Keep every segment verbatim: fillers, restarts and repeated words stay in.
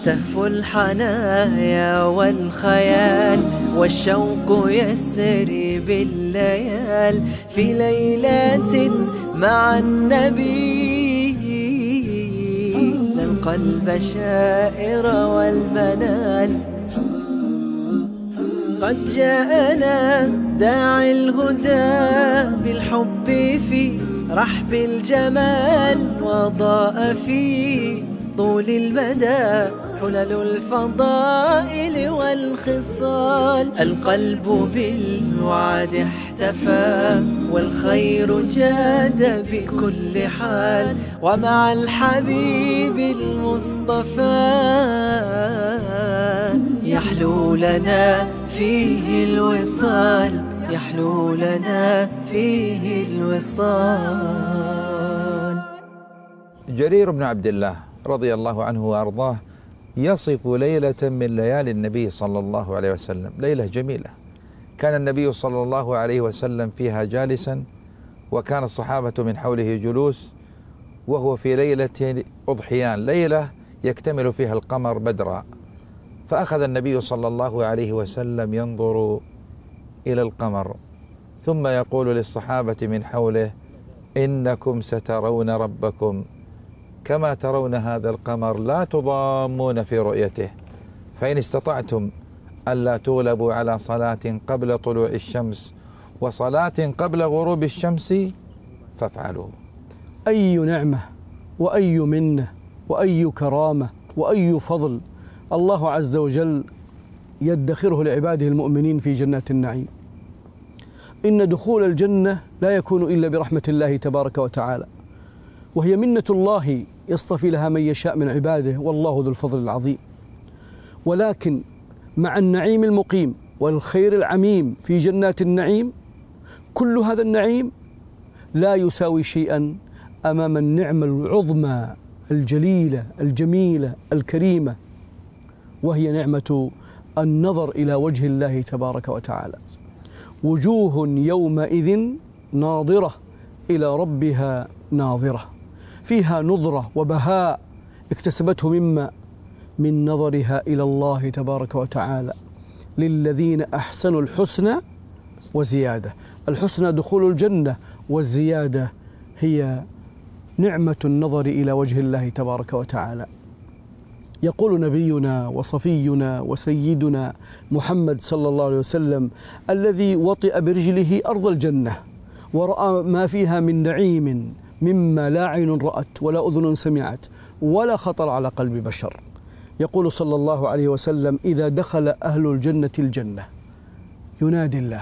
تهفو الحنايا والخيال والشوق يسري بالليال في ليلة مع النبي، نلقى البشائر والمنال. قد جاءنا داعي الهدى بالحب في رحب الجمال، وضاء في طول المدى حلل الفضائل والخصال. القلب بالوعد احتفى والخير جاد بكل حال، ومع الحبيب المصطفى يحلو لنا فيه الوصال، يحلو لنا فيه الوصال. جرير بن عبد الله رضي الله عنه وأرضاه يصف ليلة من ليالي النبي صلى الله عليه وسلم، ليلة جميلة كان النبي صلى الله عليه وسلم فيها جالسا، وكان الصحابة من حوله جلوس، وهو في ليلة أضحيان، ليلة يكتمل فيها القمر بدرا. فأخذ النبي صلى الله عليه وسلم ينظر إلى القمر، ثم يقول للصحابة من حوله: إنكم سترون ربكم كما ترون هذا القمر، لا تضامون في رؤيته، فإن استطعتم ألا تغلبوا على صلاة قبل طلوع الشمس وصلاة قبل غروب الشمس فافعلوا. أي نعمة وأي منة وأي كرامة وأي فضل الله عز وجل يدخره لعباده المؤمنين في جنات النعيم. إن دخول الجنة لا يكون إلا برحمة الله تبارك وتعالى، وهي منة الله يصطفي لها من يشاء من عباده، والله ذو الفضل العظيم. ولكن مع النعيم المقيم والخير العميم في جنات النعيم، كل هذا النعيم لا يساوي شيئا أمام النعمة العظمى الجليلة الجميلة الكريمة، وهي نعمة النظر إلى وجه الله تبارك وتعالى. وجوه يومئذ ناظرة إلى ربها ناظرة، فيها نظرة وبهاء اكتسبته مما من نظرها إلى الله تبارك وتعالى. للذين أحسنوا الحسنى وزيادة. الحسنى دخول الجنة، والزيادة هي نعمة النظر إلى وجه الله تبارك وتعالى. يقول نبينا وصفينا وسيدنا محمد صلى الله عليه وسلم: الذي وطئ برجله أرض الجنة ورأى ما فيها من نعيم مما لا عين رأت ولا أذن سمعت ولا خطر على قلب بشر. يقول صلى الله عليه وسلم: إذا دخل أهل الجنة الجنة ينادي الله: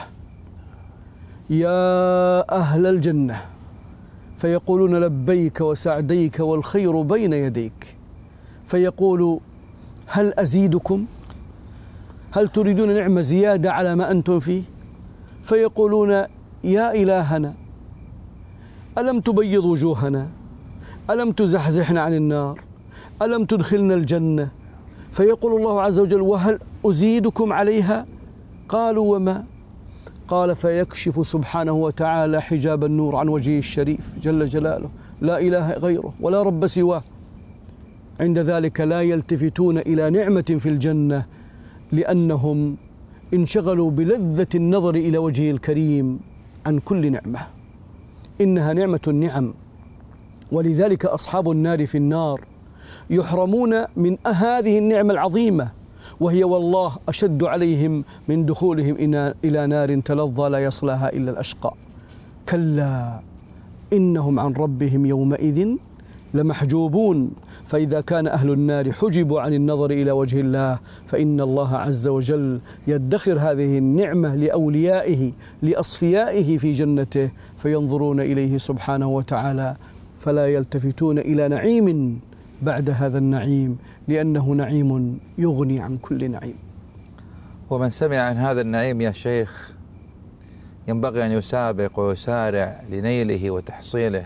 يا أهل الجنة، فيقولون: لبيك وسعديك والخير بين يديك. فيقول: هل أزيدكم؟ هل تريدون نعمة زيادة على ما أنتم فيه؟ فيقولون: يا إلهنا، ألم تبيض وجوهنا؟ ألم تزحزحنا عن النار؟ ألم تدخلنا الجنة؟ فيقول الله عز وجل: وهل أزيدكم عليها؟ قالوا: وما؟ قال: فيكشف سبحانه وتعالى حجاب النور عن وجهه الشريف جل جلاله، لا إله غيره ولا رب سواه. عند ذلك لا يلتفتون إلى نعمة في الجنة، لأنهم انشغلوا بلذة النظر إلى وجهه الكريم عن كل نعمة. إنها نعمة النعم، ولذلك أصحاب النار في النار يحرمون من هذه النعمة العظيمة، وهي والله أشد عليهم من دخولهم إلى نار تلظى لا يصلاها إلا الأشقى. كلا إنهم عن ربهم يومئذ لمحجوبون. فإذا كان أهل النار حجبوا عن النظر إلى وجه الله، فإن الله عز وجل يدخر هذه النعمة لأوليائه لأصفيائه في جنته، فينظرون إليه سبحانه وتعالى فلا يلتفتون إلى نعيم بعد هذا النعيم، لأنه نعيم يغني عن كل نعيم. ومن سمع عن هذا النعيم يا شيخ ينبغي أن يسابق ويسارع لنيله وتحصيله.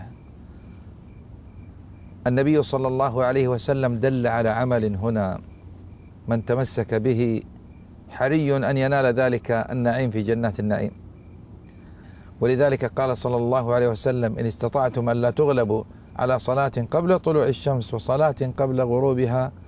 النبي صلى الله عليه وسلم دل على عمل هنا من تمسك به حري أن ينال ذلك النعيم في جنات النعيم. ولذلك قال صلى الله عليه وسلم: إن استطعتم أن لا تغلبوا على صلاة قبل طلوع الشمس وصلاة قبل غروبها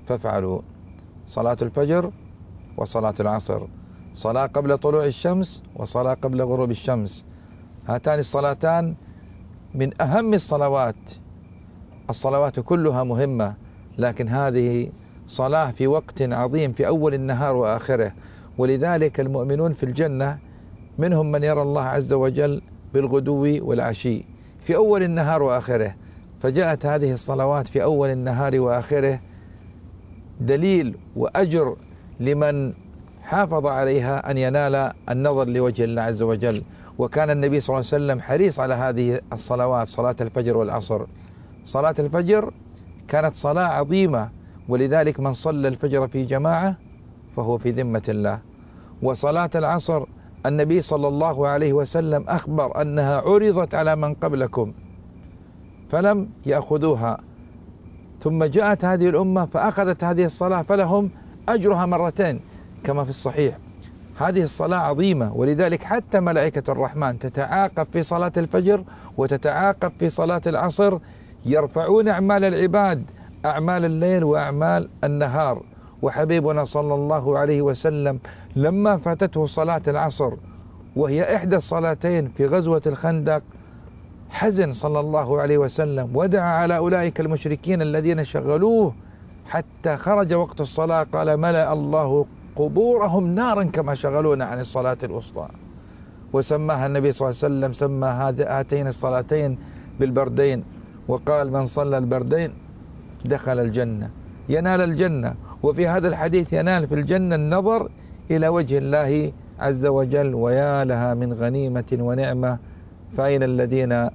فافعلوا صلاة الفجر وصلاة العصر، صلاة قبل طلوع الشمس وصلاة قبل غروب الشمس. هاتان الصلاتان من أهم الصلوات. الصلوات كلها مهمة، لكن هذه صلاة في وقت عظيم في أول النهار وآخره. ولذلك المؤمنون في الجنة منهم من يرى الله عز وجل بالغدو والعشي في أول النهار وآخره. فجاءت هذه الصلوات في أول النهار وآخره دليل وأجر لمن حافظ عليها أن ينال النظر لوجه الله عز وجل. وكان النبي صلى الله عليه وسلم حريص على هذه الصلوات، صلاة الفجر والعصر. صلاة الفجر كانت صلاة عظيمة، ولذلك من صلى الفجر في جماعة فهو في ذمة الله. وصلاة العصر النبي صلى الله عليه وسلم أخبر أنها عرضت على من قبلكم فلم يأخذوها، ثم جاءت هذه الأمة فأخذت هذه الصلاة فلهم أجرها مرتين كما في الصحيح. هذه الصلاة عظيمة، ولذلك حتى ملائكة الرحمن تتعاقب في صلاة الفجر وتتعاقب في صلاة العصر، يرفعون أعمال العباد، أعمال الليل وأعمال النهار. وحبيبنا صلى الله عليه وسلم لما فاتته صلاة العصر وهي إحدى الصلاتين في غزوة الخندق حزن صلى الله عليه وسلم ودعا على أولئك المشركين الذين شغلوه حتى خرج وقت الصلاة، قال ملأ الله قبورهم نارا كما شغلونا عن الصلاة الوسطى. وسماها النبي صلى الله عليه وسلم، سمى هاتين الصلاتين بالبردين، وقال من صلى البردين دخل الجنة، ينال الجنة. وفي هذا الحديث ينال في الجنة النظر إلى وجه الله عز وجل، ويا لها من غنيمة ونعمة. فأين الذين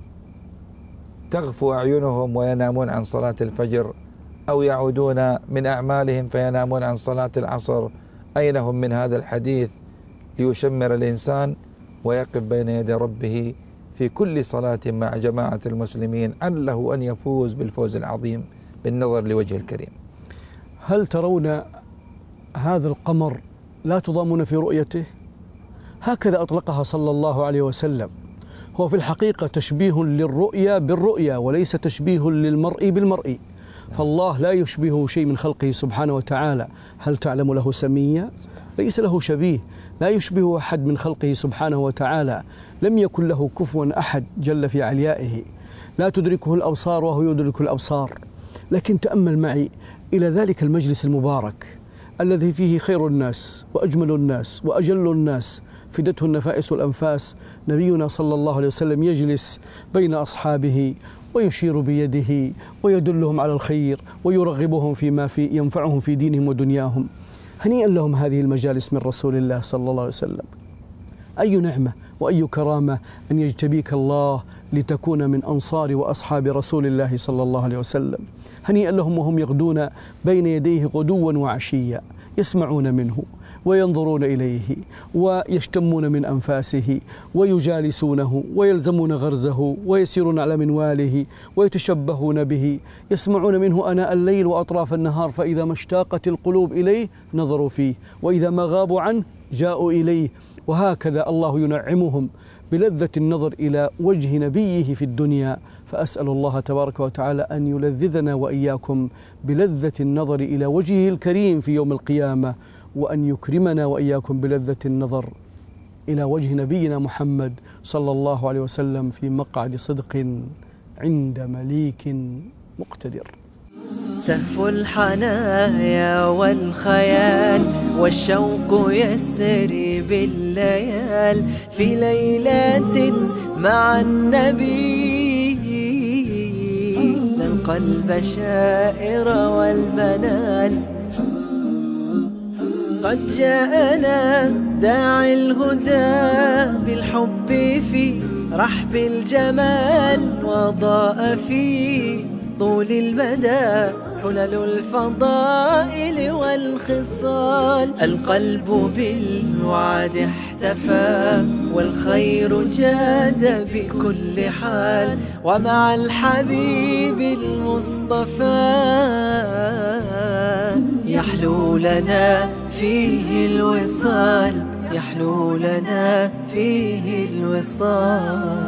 تغفو أعينهم وينامون عن صلاة الفجر، أو يعودون من أعمالهم فينامون عن صلاة العصر؟ أين هم من هذا الحديث ليشمر الإنسان ويقف بين يدي ربه في كل صلاة مع جماعة المسلمين عله أن يفوز بالفوز العظيم بالنظر لوجه الكريم. هل ترون هذا القمر لا تضامون في رؤيته؟ هكذا أطلقها صلى الله عليه وسلم. هو في الحقيقة تشبيه للرؤيا بالرؤيا وليس تشبيه للمرء بالمرء، فالله لا يشبهه شيء من خلقه سبحانه وتعالى. هل تعلم له سميا؟ ليس له شبيه، لا يشبه أحد من خلقه سبحانه وتعالى، لم يكن له كفوا أحد جل في عليائه، لا تدركه الأبصار وهو يدرك الأبصار. لكن تأمل معي إلى ذلك المجلس المبارك الذي فيه خير الناس وأجمل الناس وأجل الناس، فدته النفائس والأنفاس، نبينا صلى الله عليه وسلم يجلس بين أصحابه ويشير بيده ويدلهم على الخير ويرغبهم فيما في ينفعهم في دينهم ودنياهم. هنيئا لهم هذه المجالس من رسول الله صلى الله عليه وسلم. أي نعمة وأي كرامة أن يجتبيك الله لتكون من أنصار وأصحاب رسول الله صلى الله عليه وسلم. هنيئا لهم وهم يغدون بين يديه غدوا وعشيا، يسمعون منه وينظرون إليه ويشتمون من أنفاسه ويجالسونه ويلزمون غرزه ويسيرون على منواله ويتشبهون به، يسمعون منه آناء الليل وأطراف النهار، فإذا ما اشتاقت القلوب إليه نظروا فيه، وإذا ما غابوا عنه جاءوا إليه. وهكذا الله ينعمهم بلذة النظر إلى وجه نبيه في الدنيا. فأسأل الله تبارك وتعالى أن يلذذنا وإياكم بلذة النظر إلى وجهه الكريم في يوم القيامة، وأن يكرمنا وإياكم بلذة النظر إلى وجه نبينا محمد صلى الله عليه وسلم في مقعد صدق عند مليك مقتدر. تهفو الحنايا والخيال والشوق يسري بالليال في ليلات مع النبي، نلقى البشائر والمنال. قد جاءنا داعي الهدى بالحب في رحب الجمال، وضاء في طول المدى حلل الفضائل والخصال. القلب بالوعد احتفى والخير جاد بكل حال، ومع الحبيب المصطفى يحلو لنا فيه الوصال، يحلو لنا فيه الوصال.